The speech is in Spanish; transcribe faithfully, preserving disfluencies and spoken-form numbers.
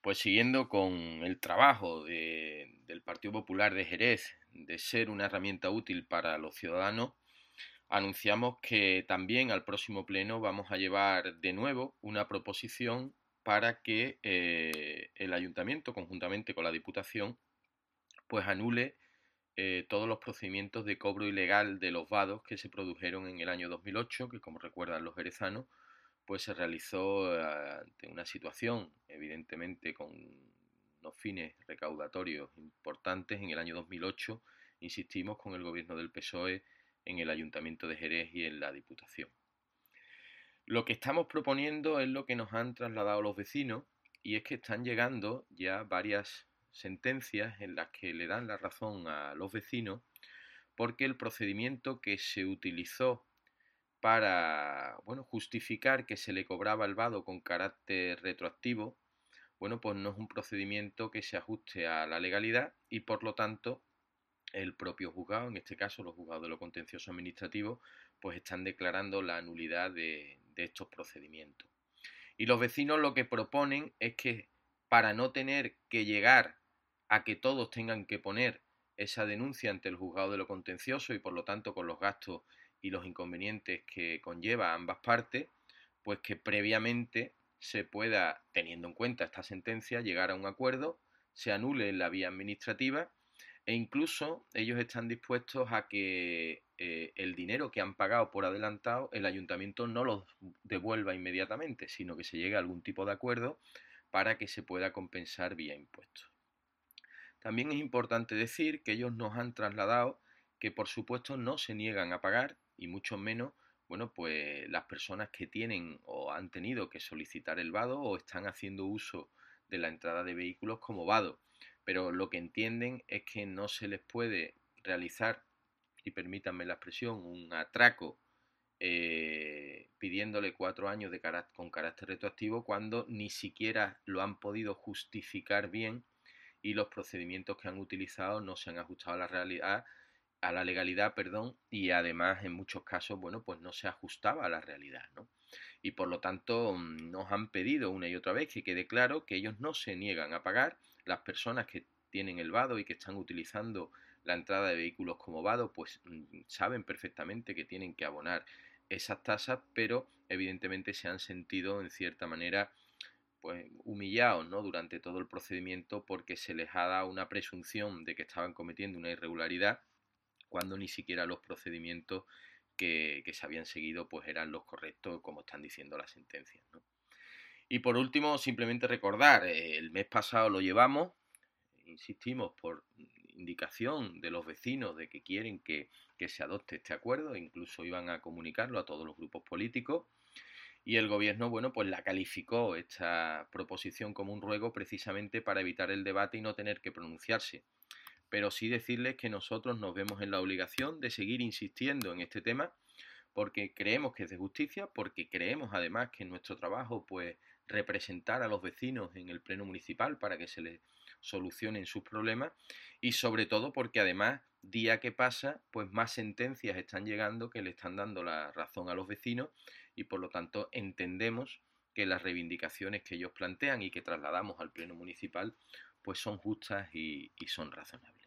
Pues siguiendo con el trabajo de- del Partido Popular de Jerez de ser una herramienta útil para los ciudadanos, anunciamos que también al próximo pleno vamos a llevar de nuevo una proposición para que eh, el ayuntamiento, conjuntamente con la Diputación, pues anule eh, todos los procedimientos de cobro ilegal de los vados que se produjeron en el año dos mil ocho, que como recuerdan los jerezanos, pues se realizó eh, ante una situación, evidentemente con unos fines recaudatorios importantes en el año dos mil ocho, insistimos, con el gobierno del P S O E en el Ayuntamiento de Jerez y en la Diputación. Lo que estamos proponiendo es lo que nos han trasladado los vecinos, y es que están llegando ya varias sentencias en las que le dan la razón a los vecinos, porque el procedimiento que se utilizó para, bueno, justificar que se le cobraba el vado con carácter retroactivo, bueno, pues no es un procedimiento que se ajuste a la legalidad, y por lo tanto el propio juzgado, en este caso los juzgados de lo contencioso administrativo, pues están declarando la nulidad de, de estos procedimientos. Y los vecinos lo que proponen es que, para no tener que llegar a que todos tengan que poner esa denuncia ante el juzgado de lo contencioso, y por lo tanto con los gastos y los inconvenientes que conlleva a ambas partes, pues que previamente se pueda, teniendo en cuenta esta sentencia, llegar a un acuerdo, se anule en la vía administrativa, e incluso ellos están dispuestos a que eh, el dinero que han pagado por adelantado el ayuntamiento no lo devuelva inmediatamente, sino que se llegue a algún tipo de acuerdo para que se pueda compensar vía impuestos. También es importante decir que ellos nos han trasladado que, por supuesto, no se niegan a pagar, y mucho menos, bueno, pues las personas que tienen o han tenido que solicitar el vado o están haciendo uso de la entrada de vehículos como vado. Pero lo que entienden es que no se les puede realizar, y permítanme la expresión, un atraco eh, pidiéndole cuatro años de carácter, con carácter retroactivo, cuando ni siquiera lo han podido justificar bien, y los procedimientos que han utilizado no se han ajustado a la realidad, a la legalidad, perdón, y además en muchos casos, bueno, pues no se ajustaba a la realidad, ¿no? Y por lo tanto nos han pedido una y otra vez que quede claro que ellos no se niegan a pagar. Las personas que tienen el vado y que están utilizando la entrada de vehículos como vado, pues saben perfectamente que tienen que abonar esas tasas, pero evidentemente se han sentido en cierta manera pues humillados, ¿no?, durante todo el procedimiento, porque se les ha dado una presunción de que estaban cometiendo una irregularidad, cuando ni siquiera los procedimientos que, que se habían seguido pues eran los correctos, como están diciendo las sentencias, ¿no? Y por último, simplemente recordar, eh, el mes pasado lo llevamos, insistimos, por indicación de los vecinos de que quieren que, que se adopte este acuerdo, e incluso iban a comunicarlo a todos los grupos políticos. Y el gobierno, bueno, pues la calificó esta proposición como un ruego, precisamente para evitar el debate y no tener que pronunciarse. Pero sí decirles que nosotros nos vemos en la obligación de seguir insistiendo en este tema, porque creemos que es de justicia, porque creemos además que en nuestro trabajo, pues, representar a los vecinos en el pleno municipal para que se les solucionen sus problemas, y sobre todo porque además, día que pasa, pues más sentencias están llegando que le están dando la razón a los vecinos, y por lo tanto entendemos que las reivindicaciones que ellos plantean y que trasladamos al pleno municipal pues son justas y, y son razonables.